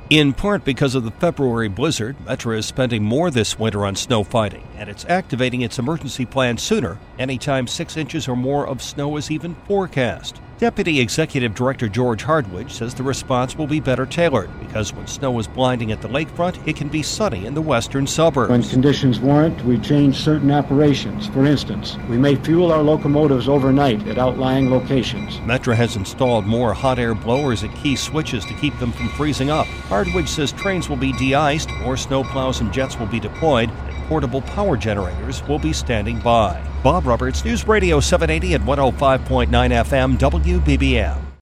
In part because of the February blizzard, Metra is spending more this winter on snow fighting, and it's activating its emergency plan sooner, anytime 6 inches or more of snow is even forecast. Deputy Executive Director George Hardwidge says the response will be better tailored because when snow is blinding at the lakefront, it can be sunny in the western suburbs. When conditions warrant, we change certain operations. For instance, we may fuel our locomotives overnight at outlying locations. Metra has installed more hot air blowers at key switches to keep them from freezing up. Hardwidge says trains will be de-iced, more snowplows and jets will be deployed, and portable power generators will be standing by. Bob Roberts, News Radio 780 at 105.9 FM WBBM.